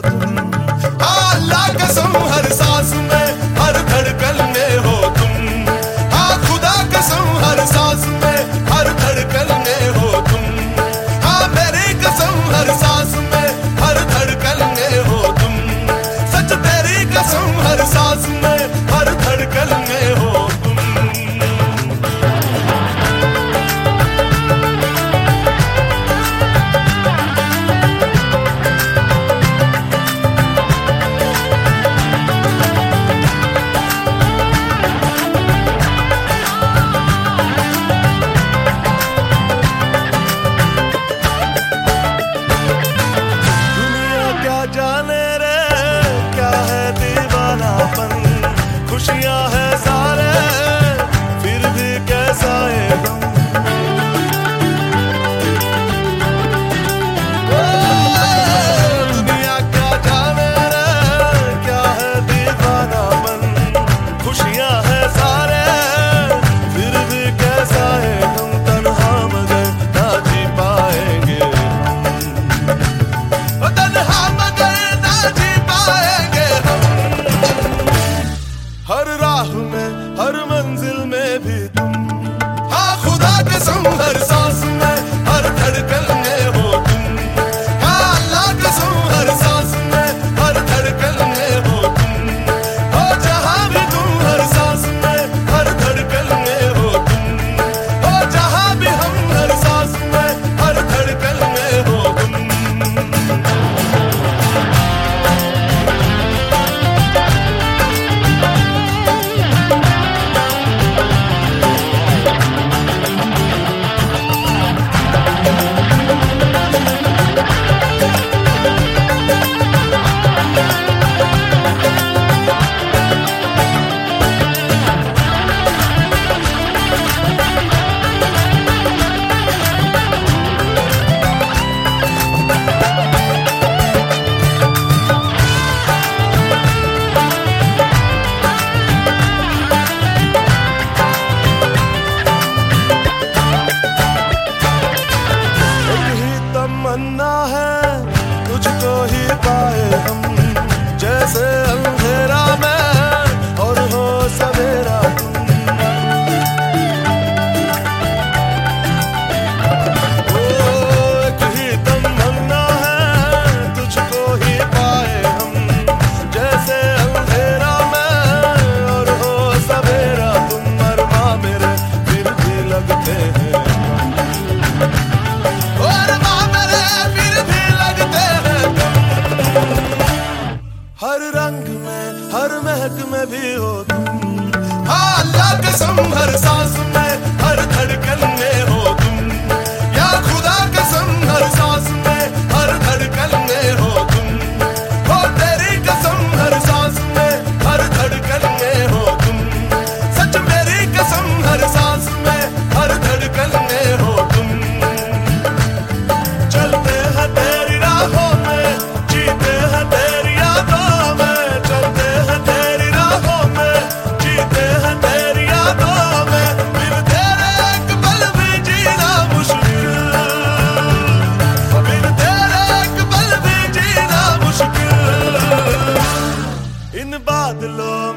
तुम। अल्लाह कसम हर सांस में हर धड़कन में हो तुम। हाँ खुदा कसम हर सांस में हर धड़कन में हो तुम। हाँ मेरी कसम हर सांस में हर धड़कन में हो तुम। सच तेरी कसम हर सांस में हर धड़कन में हो तुम। जाने रे क्या है दीवानापन, खुशियां है सारे फिर भी कैसा है गम। दुनिया क्या जाने रे क्या है दीवानापन, खुशियां है सारे फिर भी कैसा है गम। तन्हा मगर ना जी पाएंगे हर राह में हर मंजिल में भी तुम। हाँ खुदा कसम हर सांस में हर धड़कन में हो तुम। हाँ अल्लाह कसम हर सांस में हर धड़कन में हो तुम। हो जहाँ भी तुम हर सांस में हर धड़कन में हो तुम। हो जहाँ भी हम हर सांस में हर धड़कन में हो तुम। तमन्ना है तुझको ही पाए हम, जैसे अंधेरा में और हो सवेरा तुम। ओ एक ही तमन्ना है तुझको ही पाए हम, जैसे अंधेरा में और हो सवेरा तुम। अरमा मेरे फिर भी लगते हैं हर रंग में हर महक में भी हो तुम। हाँ अल्लाह कसम हर सांस में हर धड़कन में हो तुम। या खुदा कसम हर सांस में हर धड़कन में हो तुम। हो तेरी कसम हर सांस में हर धड़कन में हो तुम। सच मेरी कसम हर सांस में हर धड़कन में हो तुम। चलते हैं तेरी राहों में, जीते हैं तेरी यादों में। चलते हैं तेरी राहों में, जीते हैं तेरी यादों में। बिन तेरे एक पल भी जीना मुश्किल, बिन तेरे एक पल भी जीना मुश्किल। इन बादलों